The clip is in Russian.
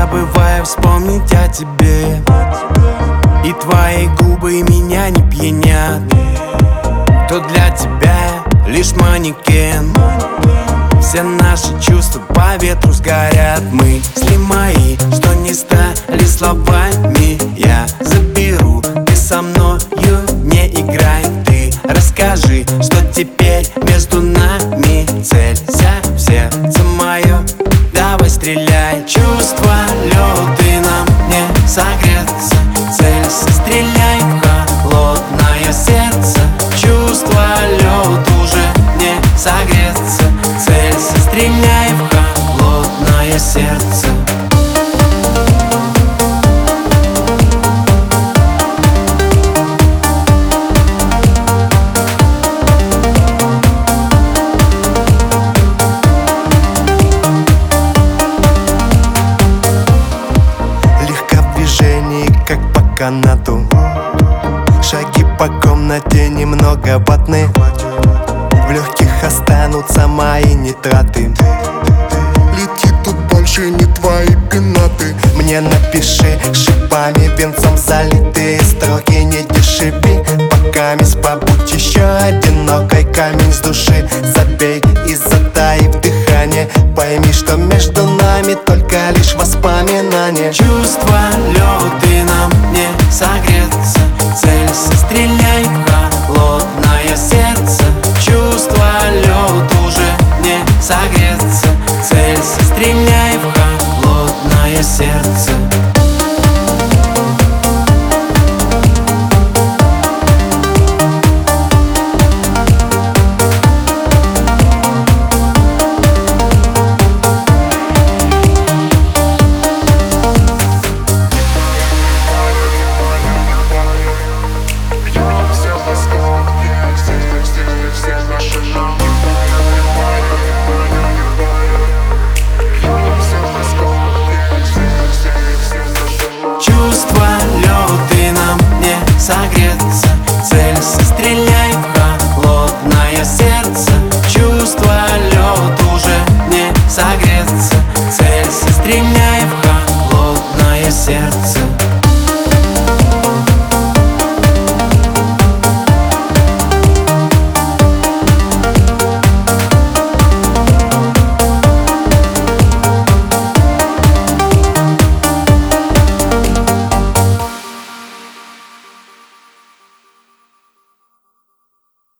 забываю вспомнить о тебе, и твои губы меня не пьянят. Кто для тебя лишь манекен. Все наши чувства по ветру сгорят. Мысли мои, что не стали словами, я заберу. Ты со мною не играй. Ты расскажи, что теперь между нами. Целься в сердце мое, давай стреляй. Чувства лёды на мне согреться. Целься, стреляй в холодное сердце. Чувства лёд уже не согреться. Целься, стреляй в холодное сердце. Легко в движении, как по канату. Шаги по комнате немного ватны. В легких останутся мои нитраты. Летит тут больше не твои пенаты. Мне напиши шипами, венцом залитые строки. Не дешеви